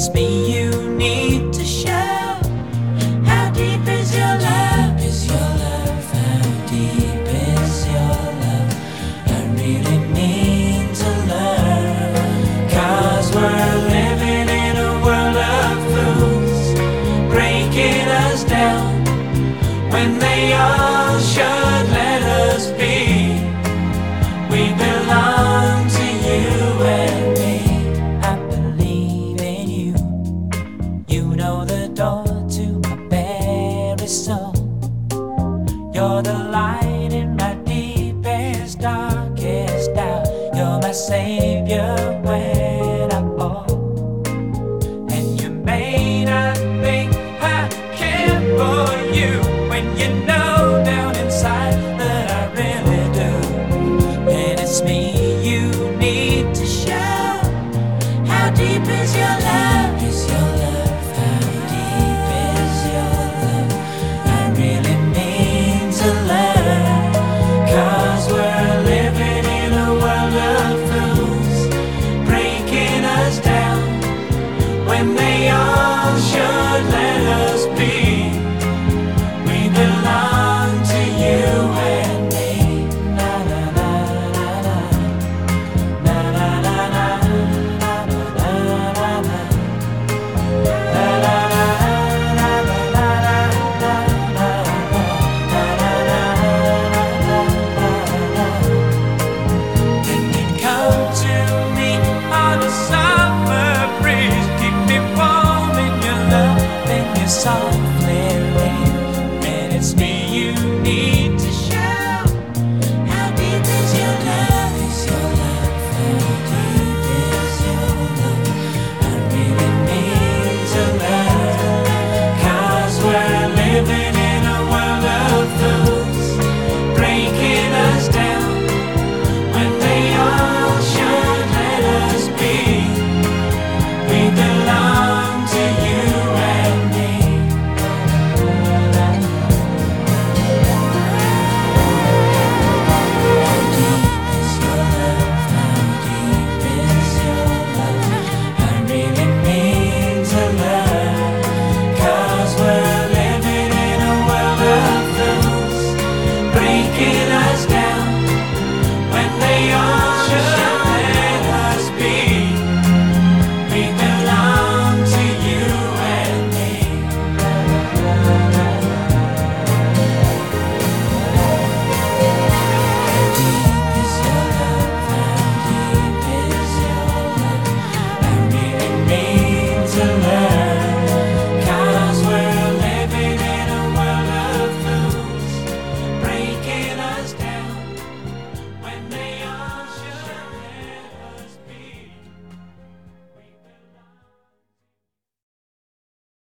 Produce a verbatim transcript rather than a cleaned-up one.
it's me you need to show. How deep is your love? How deep is your love? How deep is your love? I really need to learn. 'Cause we're living in a world of fools, breaking us down when they all should let us be. We belong to you and me. I believe in you. You know the door to my very soul. You're the light in my deepest, darkest doubt. You're my savior when I fall. And you may not think I care for you, when you know down inside that I really do. And it's me you need to show. How deep is your love?